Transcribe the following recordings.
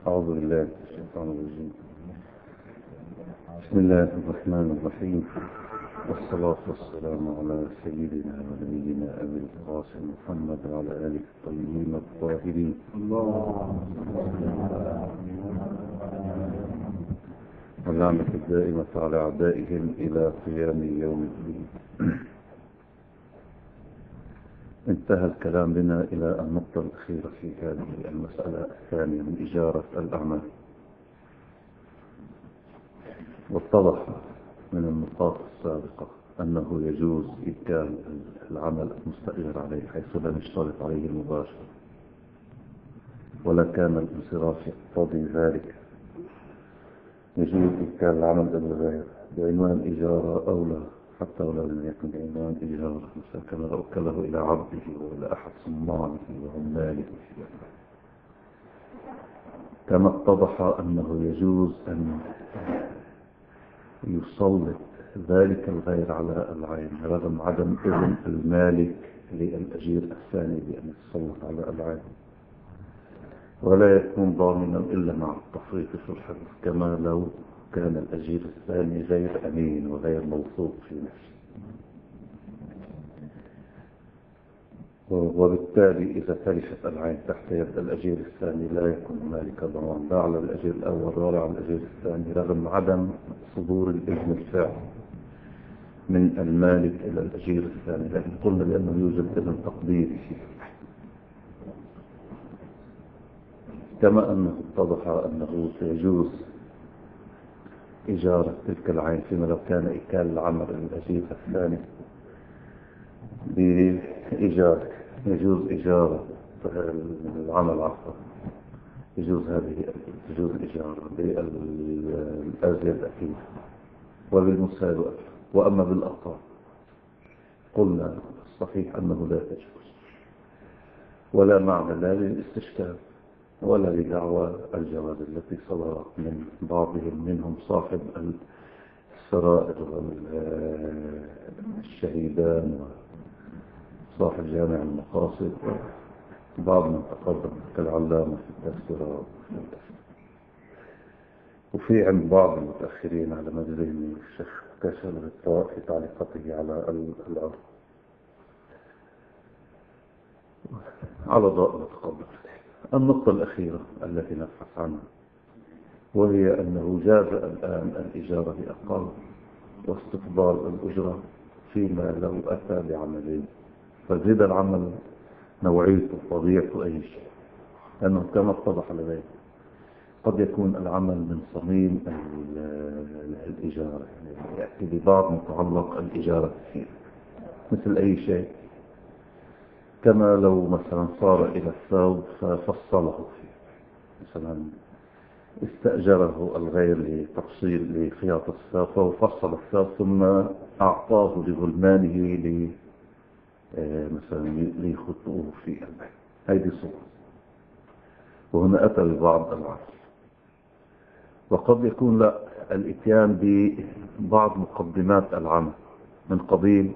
أعوذ بالله من الشيطان الرجيم. بسم الله الرحمن الرحيم، والصلاة والسلام على سيدنا ونبينا أبي القاسم محمد وعلى آله الطيبين الطاهرين. واللعنة الدائمة على أعدائهم إلى قيام يوم الدين. انتهى الكلام بنا إلى النقطة الأخيرة في هذه المسألة الثانية من إجارة الأعمال، واتضح من النقاط السابقة أنه يجوز إبدال العمل المستأجر عليه حيث لم يشترط عليه المباشرة، ولا كان الانصراف يقتضي ذلك. يجوز إبدال العمل بالغير بعنوان إجارة أو لا، حتى ولو لم يكن بعنوان إجارة، مثلا كما أوكله إلى عبده وإلى أحد صناعه وعماله. كما اتضح أنه يجوز أن يسلط ذلك الغير على العين رغم عدم إذن المالك للأجير الثاني بأن يتسلط على العين، ولا يكون ضامنا إلا مع التفريط في الحفظ، كما لو كان الأجير الثاني غير أمين وغير موثوق في نفسه. وبالتالي إذا تلفت العين تحت يد الأجير الثاني لا يكون مالك ضمان لا على الأجير الأول ولا على الأجير الثاني، رغم عدم صدور الإذن الفعل من المالك إلى الأجير الثاني، لكن قلنا بأنه يوجد إذن تقديري فيه. كما أنه اتضح أنه يجوز إجارة تلك العين فيما لو كان إكال العمل الأجير الثاني بإيجار، يجوز إجارة العمل عفوا، يجوز الإجارة بالأزيد أكيد وبالمساوئ. وأما بالأقل قلنا الصحيح أنه لا تجوز، ولا معنى لا للاستشكال ولا لدعوى الجواز التي صدرت من بعضهم، منهم صاحب السرائر والشهيدان وصاحب جامع المقاصد وبعض من تقدم كالعلامة في التذكرة، وفي عند بعض المتأخرين على مجلهم الشيخ كشف الطواء في تعليقاته على الأرض على ضوء متقدم. النقطة الأخيرة التي نبحث عنها وهي أنه جاز الآن الإجارة بأقل واستقبال الأجرة فيما لو أتى بعملين، فزيد العمل نوعيته طبيعته أي شيء، لأنه كما اتضح لدينا قد يكون العمل من صميم الإجارة، يعني يأتي ببعض متعلق الإجارة فيه مثل أي شيء، كما لو مثلا صار إلى الثوب ففصله فيه، مثلا استأجره الغير لتفصيل لخياط الثوب ففصل الثوب ثم أعطاه لغلمانه مثلا ليخطئوه في البيت، هذه صورة. وهنا أتى ببعض العصر. وقد يكون لا الاتيان ببعض مقدمات العمل من قبيل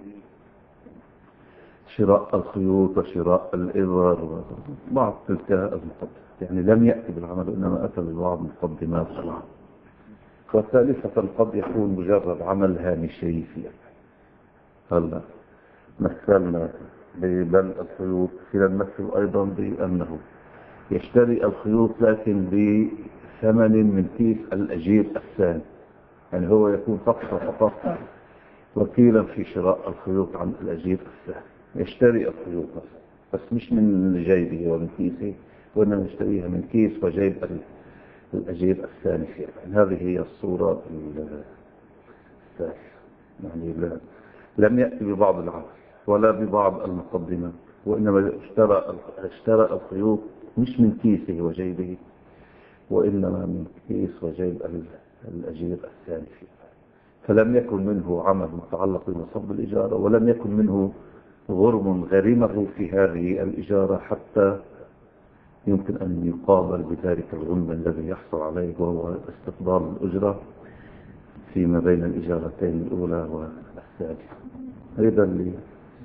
شراء الخيوط وشراء الإبر وبعض تلك المقدمات، يعني لم يأتي بالعمل إنما أتى ببعض مقدمات العمل. وثالثة قد يكون مجرد عمل هامشي فيه. هلا مثلنا ببل الخيوط، فينا نمثل أيضا بأنه يشتري الخيوط لكن بثمن من كيس الأجير الثاني، يعني هو يكون فقط وكيلا في شراء الخيوط عن الأجير الثاني، يشتري الخيوط مثلا بس مش من جيبه ومن كيسه، وإنما يشتريها من كيس وجيب الأجير الثاني فيها. يعني هذه هي الصورة الثالثة، يعني لم يأتي ببعض العمل ولا ببعض المقدمات، وإنما اشترى الخيوط مش من كيسه وجيبه وإنما من كيس وجيب الأجير الثاني فيها. فلم يكن منه عمل متعلق بنصب الإجارة، ولم يكن منه غرم غرمه في هذه الإجارة حتى يمكن أن يقابل بذلك الغنم الذي يحصل عليه، وهو استقبال الأجرة فيما بين الإجارتين الأولى والثانية. هذا اللي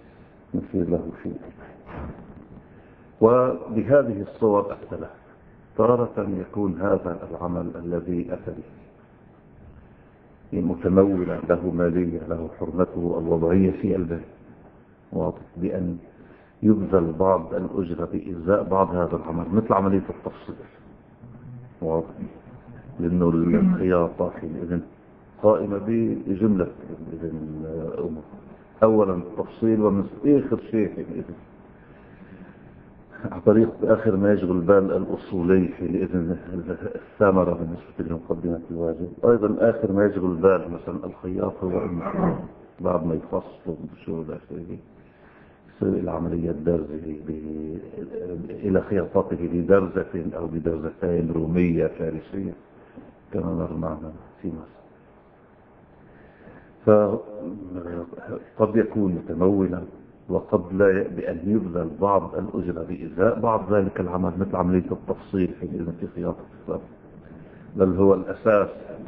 نصير له فيه. وبهذه الصور الثلاث تارة يكون هذا العمل الذي أتى به متمولا، له مالية، له حرمته الوضعية في البيت، واضح، بأن يبذل بعض الأجرة بإجزاء بعض هذا العمل، مثل عملية التفصيل، واضح، لأنه الخياطة حينئذ قائمة بجملة الأمور. أولا التفصيل، ومن آخر شيء حينئذ عن طريق آخر ما يشغل بال الأصولي حينئذ الثامرة بالنسبة لمقدمة الواجب. أيضا آخر ما يشغل بال مثلا الخياط هو بعد ما يفصل بشغل آخره يصير العملية درزه إلى خياطته بدرزة أو بدرزتين رومية فارسية كما مر معنا في مصر. فقد يكون متمولا، وقد لا، بأن يبذل بعض الأجرة بإزاء بعض ذلك العمل، مثل عملية التفصيل حينئذ في خياطة الثوب، بل هو الأساس.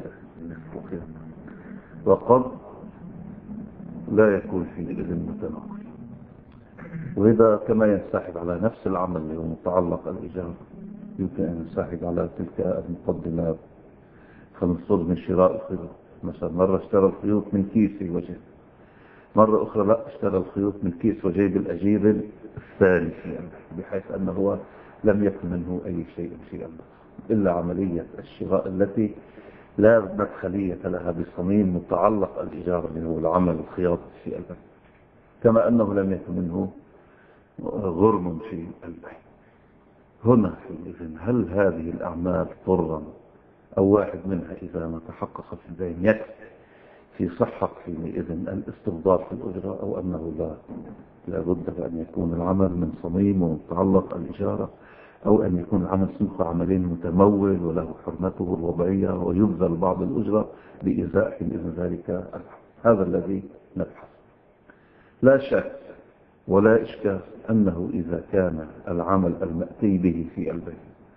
وقد لا يكون حينئذ متناول، وإذا كما ينسحب على نفس العمل اللي هو متعلق الإجابة، يمكن أن ينسحب على تلك المقدمات. فنصر من شراء الخيوط مثلا، مرة اشترى الخيوط من كيس وجيب، مرة أخرى لا، اشترى الخيوط من كيس وجيب الأجيب الثاني، بحيث أنه هو لم يكن منه أي شيء إلا عملية الشراء التي لا مدخلية لها بصميم متعلق الإجارة اللي هو العمل الخياطة في البيت، كما أنه لم يكن منه غرم في البيت. هنا إذن هل هذه الأعمال طرا أو واحد منها إذا ما تحقق في البين يكفي في صحة حينئذ الاستفضال في الأجرة، أو أنه لا بد أن يكون العمل من صميم ومتعلق الإجارة، أو أن يكون العمل سنخ عملين متمول وله حرمته الوضعية ويبذل بعض الأجرة بإزاء حينئذ ذلك. هذا الذي نبحث. لا شك ولا إشكال أنه إذا كان العمل المأتي به في البيت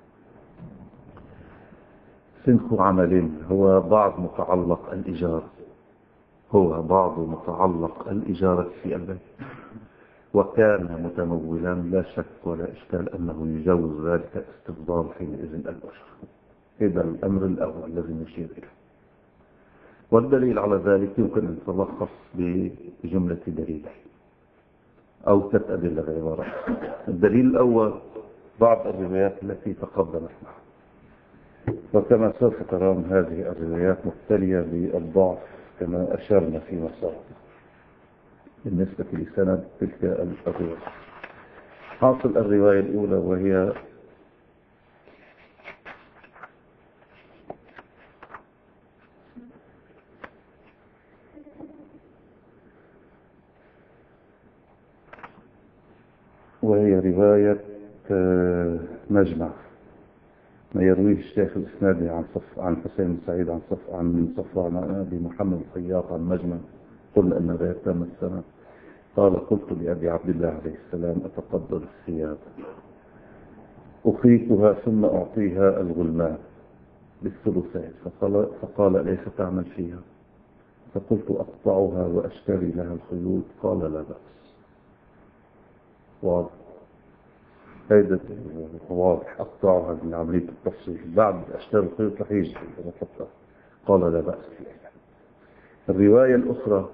سنخ عمل هو بعض متعلق الإجارة في البيت، وكان متمولا، لا شك ولا إشكال أنه يجوز ذلك استفضال حينئذ الأجر. هذا الأمر الأول الذي نشير إليه. والدليل على ذلك يمكن أن يتلخص بجملة دليلين أو 3 أدلة غير واحدة. الدليل الأول بعض الروايات التي تقدمت معها، وكما سوف ترون هذه الروايات مبتلية بالضعف كما أشرنا في مسار بالنسبة لسند تلك الرواية. حاصل الرواية الأولى وهي رواية مجمع ما يرويه الشيخ الإسنادي عن حسين بن سعيد عن صفوان أبي محمد الخياط عن مجمع. قلنا أن رواية تام السنة. قال: قلت لأبي عبد الله عليه السلام: أتقبل الثياب أخيكها ثم أعطيها الغلمان بالثلثين، فقال: أليس تعمل فيها؟ فقلت: أقطعها وأشتري لها الخيوط. قال: لا بأس. واضح، هيدا واضح، أقطعها من عملية التفصيل، بعد أشتري الخيوط رح يجي. قال: لا بأس فيها. الرواية الأخرى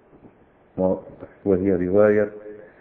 وهي رواية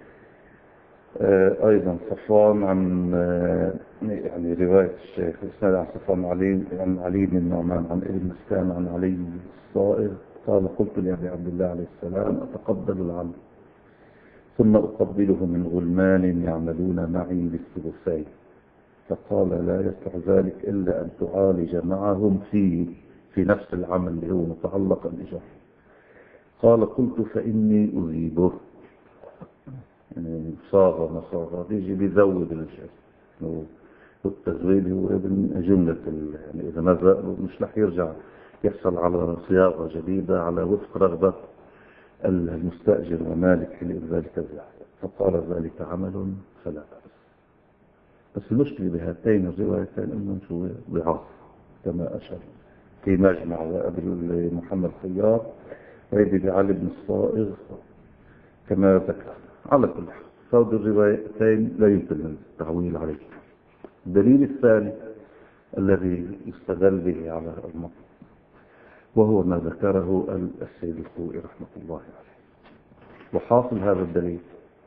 أيضا صفوان عن يعني رواية الشيخ الإسناد عن صفوان عن علي بن النعمان عن ابن مسكان عن علي الصائغ قال: قلت لأبي عبد الله عليه السلام: أتقبل العمل ثم أقبله من غلمان يعملون معي بالثلثين؟ فقال: لا يصلح ذلك إلا أن تعالج معهم في نفس العمل اللي هو متعلق الإجارة. قال: قلت: فإني أذيبه. يعني صاغة مصاغة يجي بيزود الشيء، والتزويد هو ابن جملة يعني إذا ما مش رح يرجع يحصل على صياغة جديدة على وفق رغبة المستأجر ومالك لذلك الزحف. فقال: ذلك عمل فلا بأس. بس المشكلة بهاتين الروايتين أنهم شو ضعاف كما أشار في مجمع وأبي محمد خياط ويدي بعلي بن الصائغ كما ذكر. على كل حال فهذه الروايتين لا يمكن التعويل عليه. الدليل الثاني الذي يستدل به على المطلق، وهو ما ذكره السيد الخوئي رحمة الله عليه. وحاصل هذا الدليل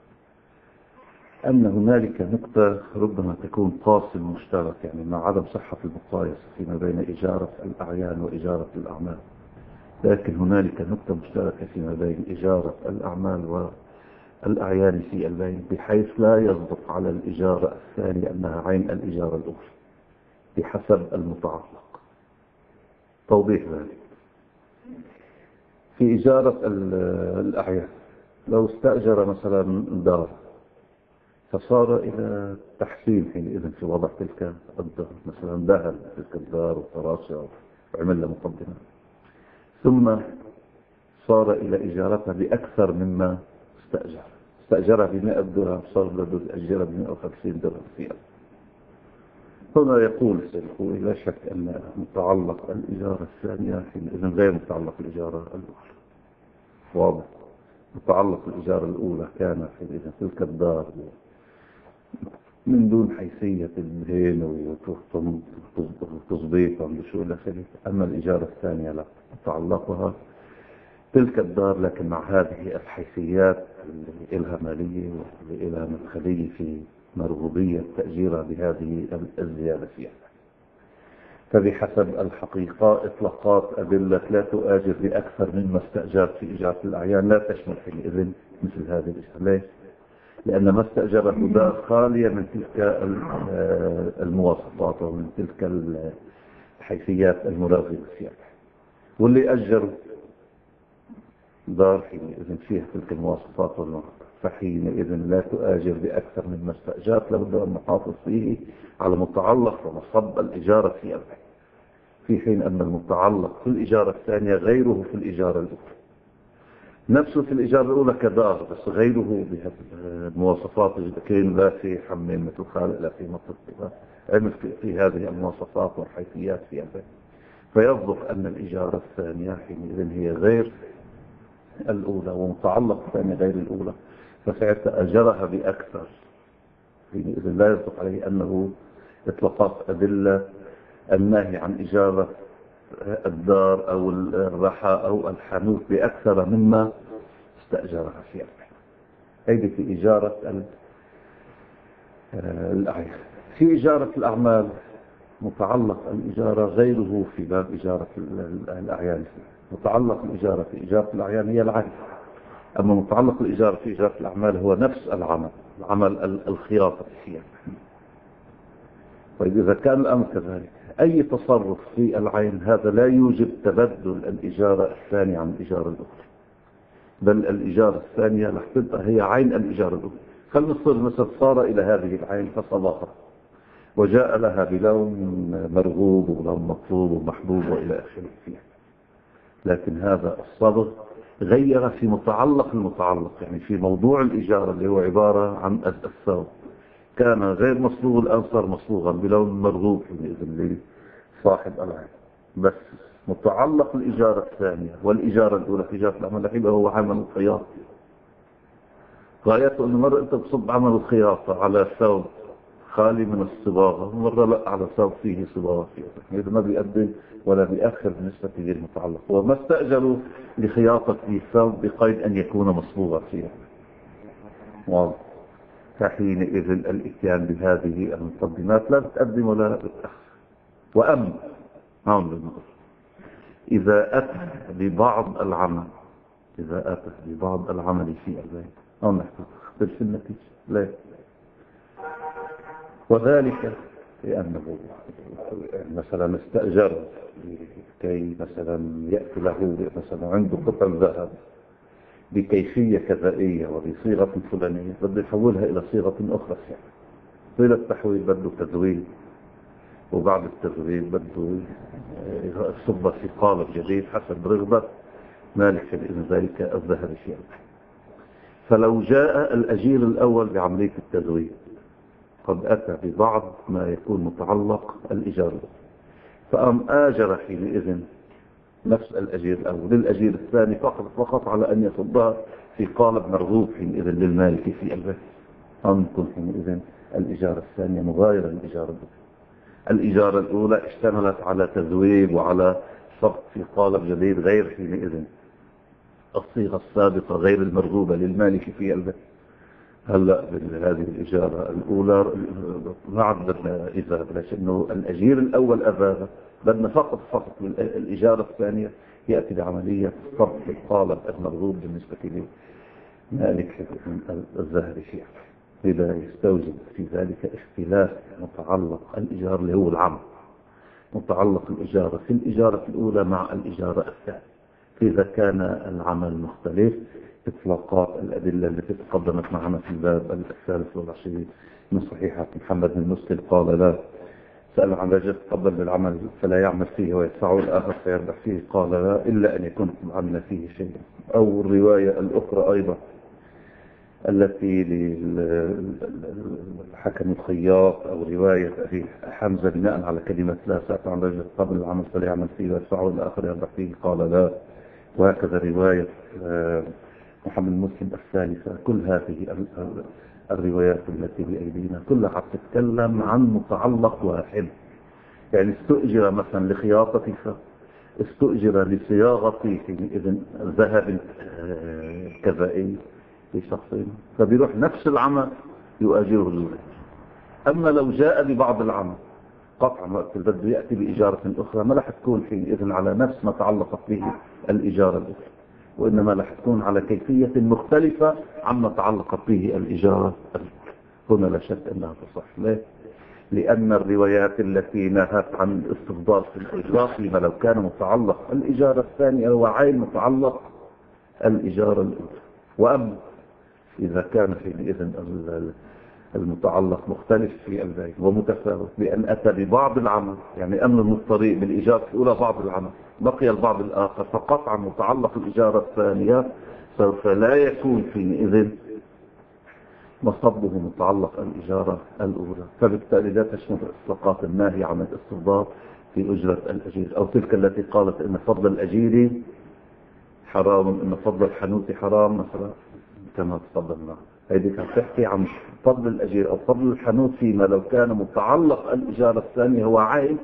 أن هنالك نقطة ربما تكون قاسم مشترك، يعني مع عدم صحة المقايسة فيما بين إجارة الأعيان وإجارة الأعمال، لكن هنالك نقطة مشتركة فيما بين إجارة الأعمال والأعيان في البين، بحيث لا يصدق على الإجارة الثانية أنها عين الإجارة الأولى بحسب المتعلق. توضيح ذلك: في إجارة الأعيان لو استأجر مثلا دار فصار إلى تحسين حينئذ في وضع تلك الدار، مثلا دهن تلك الدار وفراشة وعمل لها مقدمة، ثم صار إلى إجارتها بأكثر مما استأجرها ب100 درهم، صار بده يأجرها ب150 درهم فيها. هنا يقول السيد الخوئي: لا شك أن متعلق الإجارة الثانية حينئذ غير متعلق الإجارة الأولى. واضح؟ متعلق الإجارة الأولى كان حينئذ تلك الدار من دون حيثية الدهن وتظبيط وشو إلى آخره. أما الإجارة الثانية لا، متعلقها تلك الدار لكن مع هذه الحيثيات اللي إلها مالية واللي إلها مدخلية في مرغوبية تأجيرها بهذه الزيادة فيها. فبحسب الحقيقة إطلاقات أدلة لا تؤاجر بأكثر مما استأجرت في إجارة الأعيان لا تشمل حينئذ مثل هذه الإجارة. ليش؟ لأن ما استأجره دار خالية من تلك المواصفات ومن تلك الحيثيات المراغبة فيها، واللي أجر دار حينئذ فيها تلك المواصفات والمواصفات، فحينئذ لا تؤاجر بأكثر مما استأجرت، لابد أن نحافظ فيه على متعلق ومصب الإجارة في البيت، في حين أن المتعلق في الإجارة الثانية غيره في الإجارة الأولى. نفسه في الإجارة الأولى كدار بس غيره بمواصفات كان لا في حمام مثل خالق، لا في مطلق، عمل في هذه المواصفات والحيثيات في البيت، فيصدق أن الإجارة الثانية حينئذ هي غير الأولى ومتعلق الثانية غير الأولى، فساعتها أجرها بأكثر. حينئذ لا يصدق عليه أنه إطلاقات أدلة النهي عن إجارة الدار أو الرحى أو الحانوت بأكثر مما استأجرها فيها. هذه في إجارة الأعيان. في إجارة الأعمال متعلق الإجارة غيره في باب إجارة الأعيان. متعلق الإجارة في إجارة الأعيان هي العين، أما متعلق الإجارة في إجارة الأعمال هو نفس العمل الخياطة فيها. طيب إذا كان الأمر كذلك، أي تصرف في العين هذا لا يوجب تبدل الإجارة الثانية عن الإجارة الأولى، بل الإجارة الثانية رح تبقى هي عين الإجارة الأولى. فلنصر مثلا صار إلى هذه العين فصبغها وجاء لها بلون مرغوب ولون مطلوب ومحبوب وإلى آخره فيها، لكن هذا الصبغ غير في متعلق المتعلق، يعني في موضوع الإجارة اللي هو عبارة عن الثوب كان غير مصبوغ الآن صار مصبوغا بلون مرغوب حينئذ لصاحب العين. بس متعلق الإجارة الثانية والإجارة الأولى في إجارة العمل يبقى هو عمل الخياطة. غايته أنه مرة أنت بصب عمل الخياطة على ثوب خالي من الصباغة، مرة لا على ثوب فيه صباغة فيه، هذا ما بيقدم ولا بيأخر بالنسبة للمتعلق. وما استأجروا لخياطة الثوب بقيد أن يكون مصبوغا فيها. واضح؟ فحينئذ الاتيان بهذه المقدمات لا بتقدم ولا بتأخر. وأما هون بالنقص إذا أتى ببعض العمل، إذا أتى ببعض العمل في البيت هون نحن نختلف النتيجة. ليه؟ وذلك لأنه مثلا استأجر كي مثلا يأتي له مثلا عنده قطع ذهب بكيفية كذائية وبصيغة فلانية، بده يحولها إلى صيغة أخرى. صيغة التحويل بده تذويب، وبعد التذويب بده يصبها في قالب جديد حسب رغبة مالك بإذن ذلك الذهب فيها. فلو جاء الأجير الأول بعملية التذويب قد أتى ببعض ما يكون متعلق الإجارة، فأم آجر حينئذ نفس الأجير الأول للأجير الثاني فقط على أن يصبها في قالب مرغوب حينئذ للمالك في البيت، أم تكون حينئذ الإجارة الثانية مغايرة للإجارة الأولى. الإجارة الأولى اشتملت على تزويد وعلى صبت في قالب جديد غير حينئذ الصيغة السابقة غير المرغوبة للمالك في البيت. هلا هذه الإجارة الأولى ما عاد بدنا إذا بلاش إنه الأجير الأول أذاب، بدنا فقط الإجارة الثانية يأتي بعملية صبت القالب المرغوب بالنسبة لمالك الذهبي فيها. إذا يستوجب في ذلك اختلاف متعلق الإيجار اللي هو العمل، متعلق الإجارة في الإجارة الأولى مع الإجارة الثانية. إذا كان العمل مختلف، إطلاقات الأدلة التي تقدمت معنا في الباب 23 من صحيحة محمد بن مسلم قال لا، سأل عن رجل تقبل بالعمل فلا يعمل فيه ويدفعه الآخر فيربح فيه قال لا إلا أن يكون عمل فيه شيء. أو الرواية الأخرى أيضا التي للحكم الخياط أو رواية أبي حمزة بناء على كلمة لا، سأل عن رجل قبل العمل فلا يعمل فيه ويدفعه الآخر يربح فيه قال لا. وهكذا رواية محمد مسلم الثالثة. كل هذه الروايات التي بأيدينا كلها تتكلم عن متعلق واحد. يعني استؤجر مثلا لخياطة، استؤجر لصياغة إذن ذهب كذائي لشخصين، فبيروح نفس العمل يؤجره الولاية. أما لو جاء ببعض العمل قطع وقت البدء يأتي بإجارة أخرى ما راح تكون حينئذ على نفس ما تعلقت به الإجارة الأخرى، وإنما راح تكون على كيفية مختلفة عما تعلقت به الإجارة الأخرى. هنا لا شك أنها تصح. ليه؟ لأن الروايات التي نهت عن الاستفضال في الإجارة فيما لو كان متعلق الإجارة الثانية هو عين متعلق الإجارة الأولى. وأما إذا كان حينئذ المتعلق مختلف في البيع ومتفاوت بأن أتى ببعض العمل، يعني أمن من الطريق بالإجارة الأولى بعض العمل بقي البعض الآخر، فقطعا متعلق الإجارة الثانية سوف لا يكون حينئذ مصبه متعلق الإجارة الأولى. فبالتالي لا تشمل إطلاقات الناهي عن الاستفضال في أجرة الأجير، أو تلك التي قالت إن فضل الأجير حرام، إن فضل الحنوت حرام مثلا كما تفضلنا. هذه كانت تحكي عن فضل الأجير أو فضل الحنوت فيما لو كان متعلق الإجارة الثانية هو عين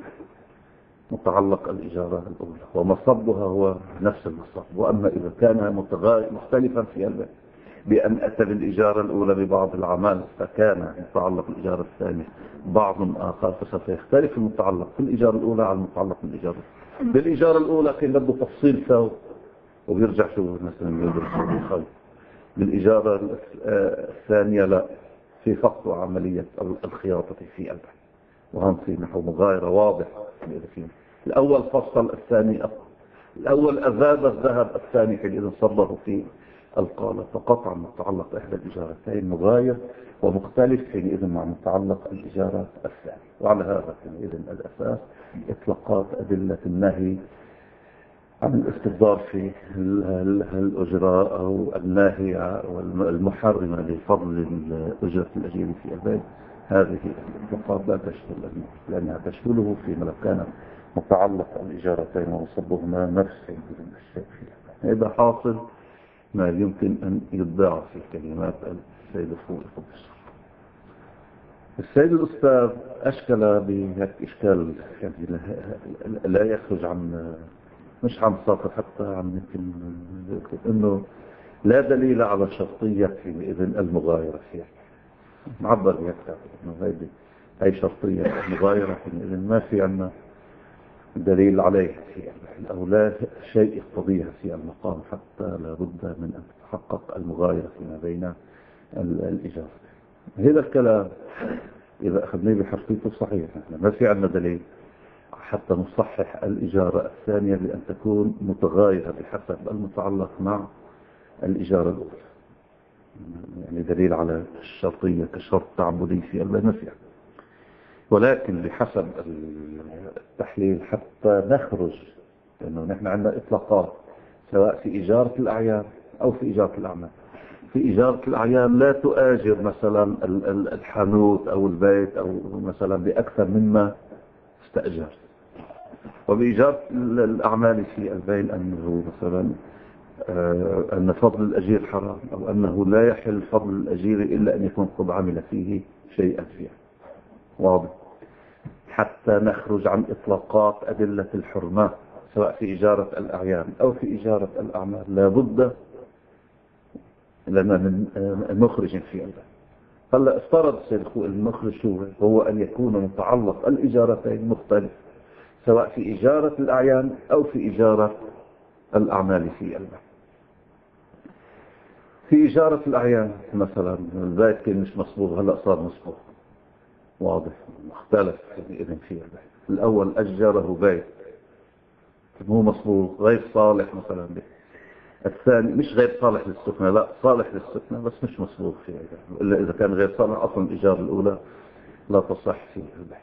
متعلق الإجارة الأولى ومصبها هو نفس المصب. وأما إذا كان مختلفا في البيع بأن أتى بالإجارة الأولى ببعض العمال فكان متعلق الإجارة الثانية بعض آخر، فسوف يختلف المتعلق في الإجارة الأولى عن المتعلق بالإجارة الأولى كان بده تفصيل سوا وبيرجع شو مثلا يدرس الخيط. بالإجارة الثانية لا، في فقط عملية الخياطة في البيع، وهم في نحو مغايرة واضح. الأول فصل، الثاني الأول أذاب الذهب، الثاني حينئذ صبه في القالب، فقطع متعلق إحدى الإجارتين مغاير ومختلف حينئذ مع متعلق الإجارة الثانية. وعلى هذا حينئذ الأساس إطلاقات أدلة النهي عن الاستفضال في الأجراء أو الناهية والمحرمة لفضل أجرة الأجير في البيت. هذه الإطلاقات لا تشمل، لأنها تشمله فيما لو كان متعلق الإجارتين وصبهما نفس الشيء فيها. هذا حاصل ما يمكن أن يتباع في كلمات السيد الفوق القدس. السيد الأستاذ أشكل بهذا إشكال يعني لا يخرج عن، مش عن ساقط حتى عن يمكن إنه لا دليل على شرطية في إذن المغايرة فيها. معبر يكتب إنه هاي شرطية المغايرة في إذن ما في عنا دليل عليها في أو لا شيء يقتضيها في المقام، حتى لا بد من أن تتحقق المغايرة فيما بين الإجارة. هذا الكلام إذا أخذناه بحقيقته صحيح، ما في عنا دليل حتى نصحح الإجارة الثانية بأن تكون متغايرة بحسب المتعلق مع الإجارة الأولى، يعني دليل على الشرطية كشرط تعبدي في المنافع. ولكن بحسب التحليل حتى نخرج، لأنه نحن عندنا إطلاقات سواء في إجارة الأعيان أو في إجارة الأعمال. في إجارة الأعيان لا تؤاجر مثلا الحانوت أو البيت أو مثلا بأكثر مما استأجر. وبإجارة الأعمال في البين أنه مثلا أن فضل الأجير حرام، أو أنه لا يحل فضل الأجير إلا أن يكون قد عمل فيه شيئا فيه. واضح. حتى نخرج عن إطلاقات أدلة الحرمة سواء في إجارة الأعيان أو في إجارة الأعمال. لابد لنا من مخرج في البيع. هلا افترض المخرج هو أن يكون متعلق الإجارتين مختلف سواء في إجارة الأعيان أو في إجارة الأعمال في البيع. في إجارة الأعيان مثلا البيت كان مش مصبوغ، هلأ صار مصبوغ، واضح مختلف إذن في البيت. الأول أجره بيت هو مصبوغ غير صالح مثلا به. الثاني مش غير صالح للسكنة، لا صالح للسكنة بس مش مصبوغ فيه، إلا إذا كان غير صالح أصلا الإجارة الأولى لا تصح في البيت.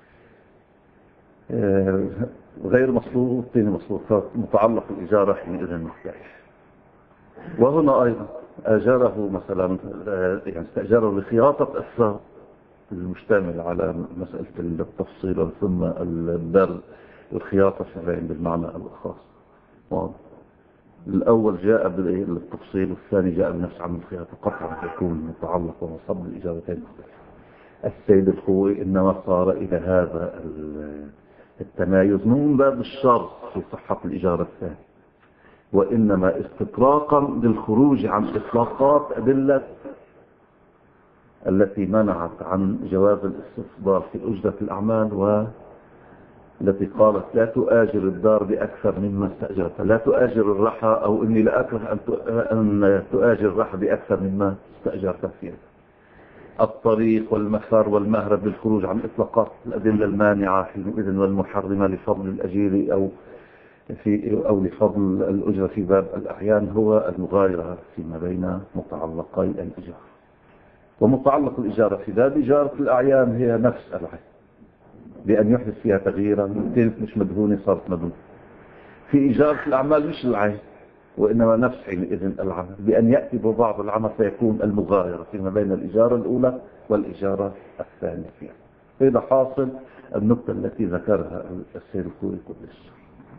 غير مصبوغ والثاني مصبوغ، متعلق الإجارة حينئذ مختلف. وهنا أيضا أجاره مثلا يعني استأجره لخياطة أثار المشتمل على مسألة التفصيل ثم البر الخياطة شبعين بالمعنى الخاص. واضح. الأول جاء بالتفصيل والثاني جاء بنفس عمل الخياطة، قطعا يكون متعلق ومصب الإجابتين. السيد الخوي إنما صار إلى هذا التمايز من باب الشرط في صحة الإجارة الثانية، وإنما استطراقا للخروج عن إطلاقات أدلة التي منعت عن جواز الاستفضال في أجرة الأعمال، والتي قالت لا تؤاجر الدار بأكثر مما استأجرت، لا تؤاجر الرحى، أو إني لا أكره أن تؤاجر الرحى بأكثر مما استأجرت فيها. الطريق والمفر والمهرب للخروج عن إطلاقات الأدلة المانعة حينئذ والمحرمة لفضل الأجير أو لفضل الأجرة في باب الأعيان هو المغايرة فيما بين متعلقي الإجارة. ومتعلق الإجارة في باب إجارة الأعيان هي نفس العين، بأن يحدث فيها تغييرا، كانت مش مدهونة صارت مدهونة. في إجارة الأعمال مش العين وإنما نفس حينئذ العمل، بأن يأتي ببعض العمل فيكون المغايرة فيما بين الإجارة الأولى والإجارة الثانية فيها. هذا حاصل النقطة التي ذكرها السيد الخوي كلش.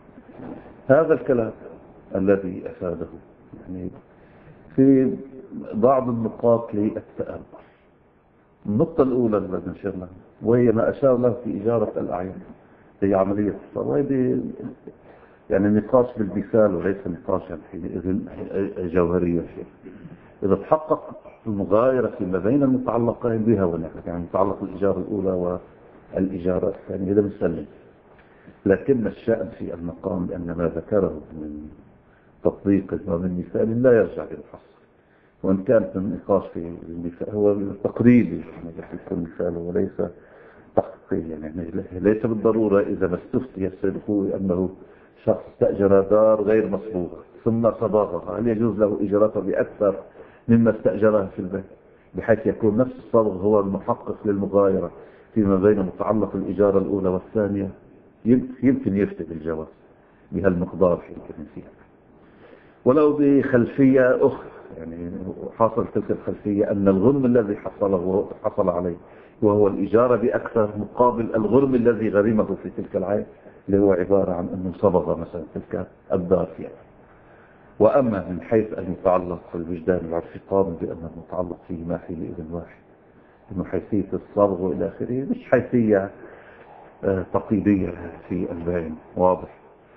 هذا الكلام الذي أفاده يعني في بعض النقاط للتأمل. النقطة الأولى التي نشير لها وهي ما أشار له في إجارة الأعيان، هي عملية الصلاة، يعني نقاش بالمثال وليس نقاش حينئذ جوهرية. إذا تحقق المغايرة فيما بين المتعلقين بها ونحن يعني متعلق الإجارة الأولى والإجارة الثانية هذا بنسلم، لكن الشأن في المقام بأن ما ذكره من تطبيق ومن مثال لا يرجع للحصر، وإن كانت النقاش في المثال هو تقريبي يكون مثال وليس تحقيقي، يعني ليس بالضرورة إذا ما استفتي السيد الخوي أنه شخص استأجر دار غير مصبوغة ثم صباغها، هل يجوز له إجارتها بأكثر مما استأجرها في البيت، بحيث يكون نفس الصبغ هو المحقق للمغايرة فيما بين متعلق الإجارة الأولى والثانية؟ يمكن يفتد الجواز بهالمقدار يمكن فيها، ولو بخلفية أخرى. يعني حاصل تلك الخلفية أن الغرم الذي حصل عليه وهو الإجارة بأكثر مقابل الغرم الذي غرمه في تلك العين، اللي هو عبارة عن أنه صبغ مثلا تلك الدار فيها. وأما من حيث المتعلق في الوجدان العرفي قام بأن المتعلق فيه ما حينئذ واحد، إنه حيثية الصبغ وإلى آخره مش حيثية تقييدية في البيع، واضح.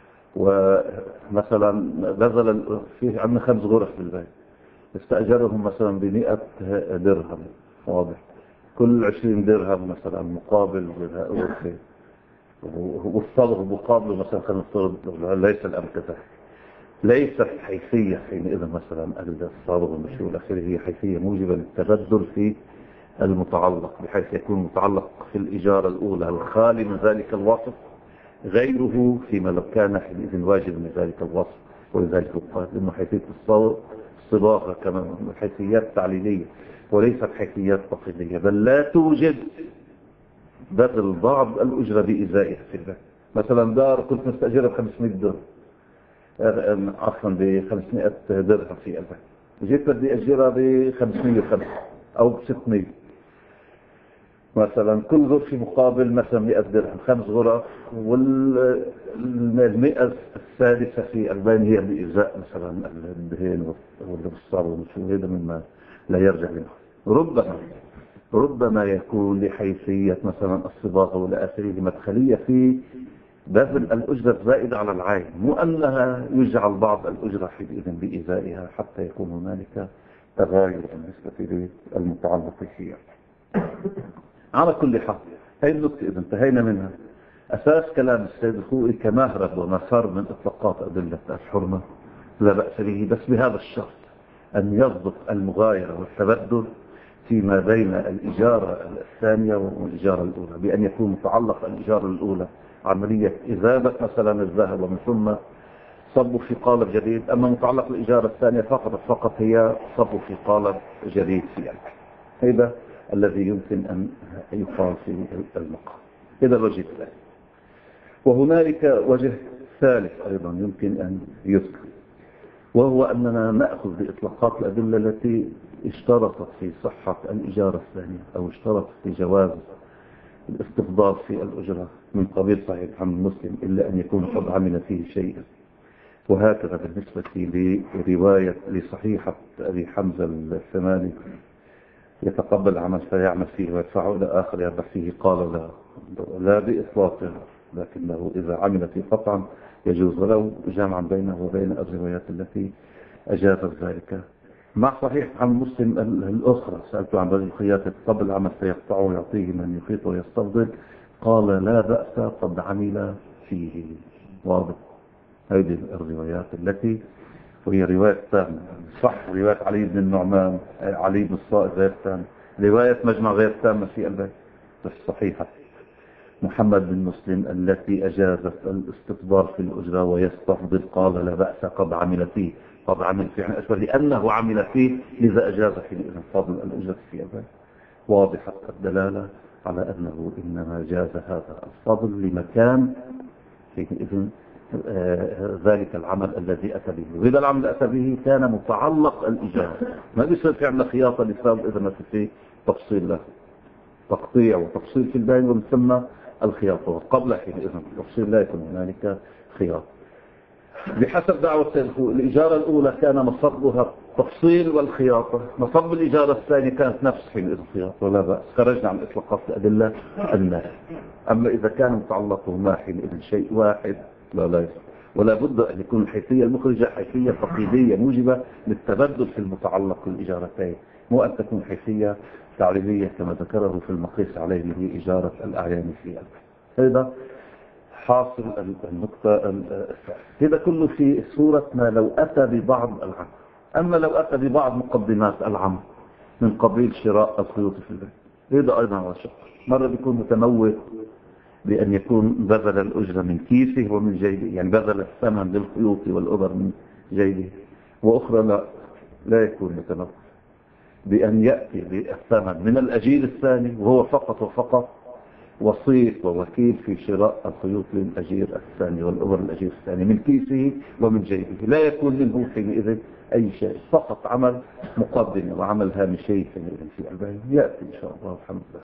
ومثلا نزل فيه عندنا 5 غرف بالبيت، استأجرهم مثلا ب100 درهم، واضح، كل 20 درهم مثلا مقابل غرفة، والصبغ مقابله مثلا خلينا نفترض ليس الأمر كذلك، ليست حيثية حينئذ مثلا الصبغ والمشي والآخره هي حيثية موجبة للتبدل في المتعلق، بحيث يكون متعلق في الإجارة الأولى الخالي من ذلك الوصف غيره فيما لو كان حينئذ واجب من ذلك الوصف. ولذلك قال إنه حيثية الصباغة كمان حيثيات تعليلية وليست حيثيات تقييدية، بل لا توجد بذل بعض الأجرة بإزائها في البيت. مثلا دار كنت مستأجرها ب500 درهم، عفوا ب500 درهم في البيت، جيت بدي أجرها ب505 أو ب600 مثلا، كل غرفة مقابل مثلا 100 درهم، 5 غرف، وال100 السادسة في البين هي بإزاء مثلا الدهين والصار وشو هذا مما لا يرجع له. ربما يكون لحيثية مثلا الصباغة ولا آخره مدخلية في بذل الأجرة الزائدة على العين، مو أنها يجعل بعض الأجرة حينئذ بإزائها حتى يكون هنالك تغاير بالنسبة للمتعلق فيها. على كل حال هذه النقطة إذا انتهينا منها. أساس كلام السيد الخوئي كمهرب ومسار من إطلاقات أدلة الحرمة لا بأس به، بس بهذا الشرط أن يضبط المغايرة والتبدل فيما بين الإجارة الثانية والإجارة الأولى، بأن يكون متعلق الإجارة الأولى عملية إذابة مثلا الذهب ومن ثم صبوا في قالب جديد، أما متعلق الإجارة الثانية فقط هي صبوا في قالب جديد في هذا الذي يمكن أن يقال في المقام. هذا الوجه الثاني. وهنالك وجه ثالث أيضا يمكن أن يذكر، وهو أننا نأخذ بإطلاقات الأدلة التي اشترطت في صحة الإجارة الثانية أو اشترطت في جواز الاستفضال في الأجرة من قبيل صحيح محمد مسلم إلا أن يكون قد عمل فيه شيئا. وهكذا بالنسبة لرواية لصحيحة أبي حمزة الثماني يتقبل عمل فيعمل فيه ويدفعه إلى آخر يربح فيه، قال لا بإطلاقه، لكنه إذا عمل فيه قطعا يجوز، ولو جمعا بينه وبين الروايات التي أجازت ذلك. مع صحيح عن مسلم الأخرى سألت عن رجل خياط يتقبل عمل فيقطعه ويعطيه من يخيط ويستفضل، قال لا بأس قد عمل فيه. واضح هذه الروايات التي وهي رواية تامة صح، رواية علي بن النعمان علي بن الصائغ غير تامة، رواية مجمع غير تامة في البيت الصحيحة محمد بن مسلم التي أجازت الاستفضال في الأجرة ويستفضل، قال لا بأس قد عمل فيه. قد عمل فيه يعني أسفل لأنه عمل فيه لذا أجاز في فضل الأجرة في البيت. واضحة الدلالة على أنه إنما جاز هذا الفضل لمكان حينئذ ذلك العمل الذي أتى به، وإذا العمل أتى به كان متعلق الإجارة، ما بيصير في عندنا خياطة لسبب إذا ما في تفصيل له تقطيع وتفصيل في البين ومن ثم الخياطة، وقبل حينئذ التفصيل لا يكون هنالك خياطة. بحسب دعوة الإجارة الأولى كان مصبها التفصيل والخياطة، مصب الإجارة الثانية كانت نفس حينئذ الخياطة ولا بأس، خرجنا عن إطلاقات الأدلة النهي. أما إذا كان متعلقهما حينئذ شيء واحد لا يصح، ولا بد أن يكون الحيثية المخرجة حيثية تقييدية موجبة للتبدل في المتعلق بالإجارتين، مو أن تكون حيثية تعليمية كما ذكره في المقيس عليه اللي هي إجارة الأعيان في هذا حاصل النقطة. هذا كله في صورة ما لو أتى ببعض العمل. أما لو أتى ببعض مقدمات العمل من قبيل شراء الخيوط في البيت، هذا أيضا على شق، مرة بيكون متموت بأن يكون بذل الأجرة من كيسه ومن جيبه، يعني بذل الثمن للخيوط والأبر من جيبه، وأخرى لا يكون متموت بأن يأتي بالثمن من الأجير الثاني وهو فقط وسيط ووكيل في شراء الخيوط للأجير الثاني والأبر الأجير الثاني من كيسه ومن جيبه، لا يكون منه حينئذ أي شيء، فقط عمل مقدمة وعمل هامشي حينئذ في البيع. يأتي إن شاء الله والحمد لله.